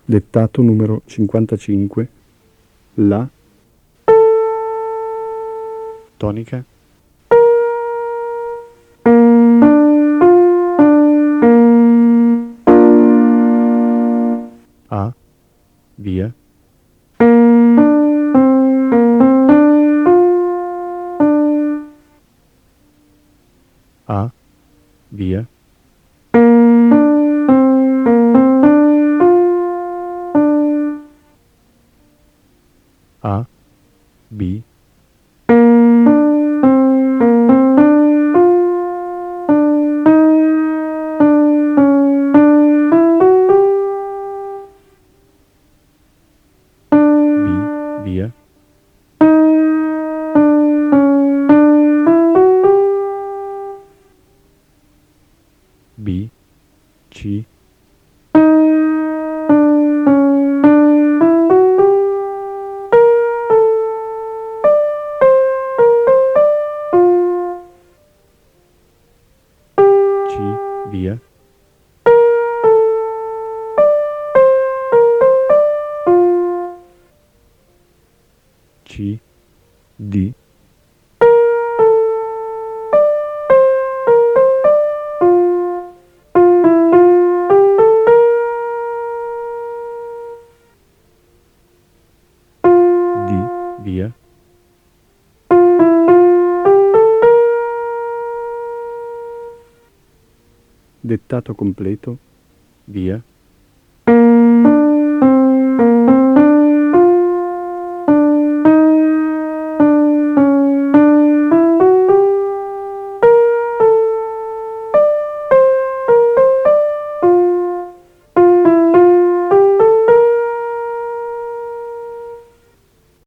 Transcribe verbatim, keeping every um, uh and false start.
Dettato numero cinquantacinque, La, tonica, A, via, A, via, A, B, B, via, B, C, C, via, C, D, D, via, dettato completo, via,